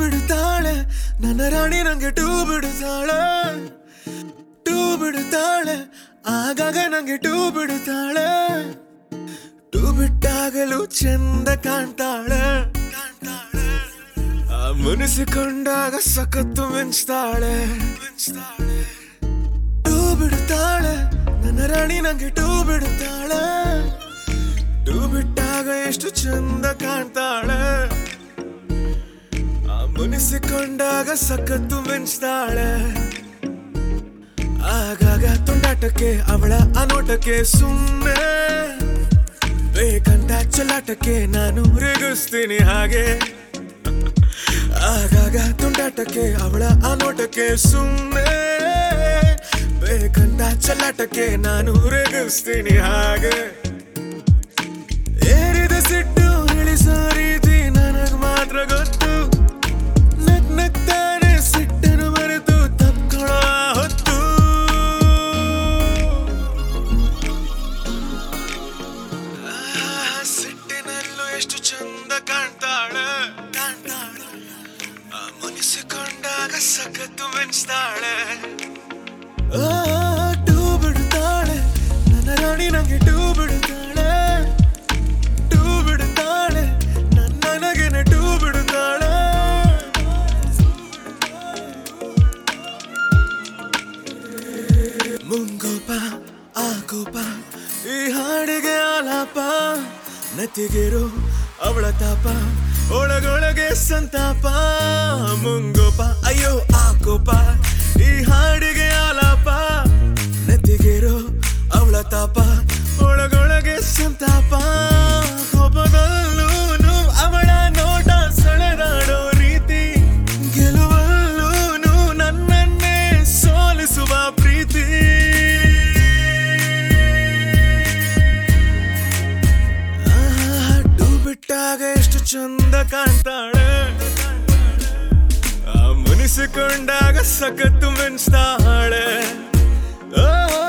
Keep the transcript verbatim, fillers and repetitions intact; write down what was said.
ಬಿಡುತ್ತಾಳೆ ನನ್ನ ರಾಣಿ ನಂಗೆ two ಬಿಡುತ್ತಾಳೆ two ಬಿಡುತ್ತಾಳೆ ಆಗಾಗ ನಂಗೆ ಟೂ ಬಿಡುತ್ತಾಳೆ ಟೂ ಬಿಟ್ಟಾಗಲೂ ಚಂದ ಕಾಣ್ತಾಳೆ ಆ ಮುನಿಸಿಕೊಂಡಾಗ ಸಖತ್ತು ಮಿಂಚ್ತಾಳೆ ಟೂ ಬಿಡುತ್ತಾಳೆ ನನ್ನ ರಾಣಿ ನಂಗೆ ಟೂ ಬಿಡುತ್ತಾಳೆ ಟೂ ಬಿಟ್ಟಾಗ ಎಷ್ಟು ಚಂದ ಕಾಣ್ತಾಳೆ ಆ ಮುನಿಸಿಕೊಂಡಾಗ ಸಖತ್ತು ಮಿಂಚ್ತಾಳೆ ಆಗಾಗ ತುಂಡಾಟಕ್ಕೆ ಅವಳ ಅನೋಟಕ್ಕೆ ಸುಮ್ಮನೆ ಬೇಕಂತ ಚಲಾಟಕ್ಕೆ ನಾನು ರೇಗಿಸ್ತೀನಿ ಹಾಗೆ ಆಗಾಗ ತುಂಡಾಟಕ್ಕೆ ಅವಳ ಅನೋಟಕ್ಕೆ ಸುಮ್ಮನೆ ಬೇಕಂತ ಚಲಾಟಕ್ಕೆ ನಾನು ರೇಗಿಸ್ತೀನಿ ಹಾಗೆ ಏರಿದ ಸಿಟ್ಟು ಇಳಿಸೋ ರೀತಿ ನನಗ್ ಮಾತ್ರ ಗೊತ್ತು ನಗ್ ನಗ್ತಾನೆ ಸಿಟ್ಟನ್ನು ಮರೆತು ತಪ್ಕೊಳ್ಳೋ ಹೊತ್ತು ಸಿಟ್ಟಿನಲ್ಲೂ ಎಷ್ಟು ಚಂದ ಕಾಣ್ತಾಳೆ ಕಾಣ್ತಾಳೆ ಆ ಮುನಿಸಿಕೊಂಡಾಗ ಸಖತ್ತು ಮೆನ್ಸ್ತಾಳೆ ಟೂ ಬಿಡುತ್ತಾಳೆ ನನ್ನ ರಾಣಿ ನಂಗೆ ಟೂ ಬಿಡುತ್ತಾಳೆ ಟೂ ಬಿಡುತ್ತಾಳೆ ನನ್ನ ನನಗೆನೆ ಟೂ ಬಿಡುತ್ತಾಳೆ ಮುಂಗೋಪ ಆ ಕೋಪ ಈ ಹಾಡಿಗೆ ಆಲಾಪ ನತಿಗಿರು ಅವಳ ತಾಪ ಒಳಗೊಳಗೆ ಸಂತಾಪ ಮುಂಗೋಪ ಅಯ್ಯೋ ಆ ಕೋಪ ಈ ಹಾಡಿಗೆ ಆಲಾಪ ನತಿಗಿರು ಅವಳ ತಾಪ ಒಳಗೊಳಗೆ ಸಂತಾಪ ಕೋಪದಲ್ಲೂ ಅವಳ ನೋಟ ಸೆಳೆದಾಡೋ ರೀತಿ ಗೆಲುವಲ್ಲೂ ನನ್ನನ್ನೇ ಸೋಲಿಸುವ ಪ್ರೀತಿ ಟೂ ಬಿಟ್ಟಾಗ ಎಷ್ಟು ಚಂದ ಕಾಣ್ತಾಳೆ ಆ ಮುನಿಸಿಕೊಂಡಾಗ ಸಖತ್ತು ಮೆನ್ಸ್ತಾಳೆ.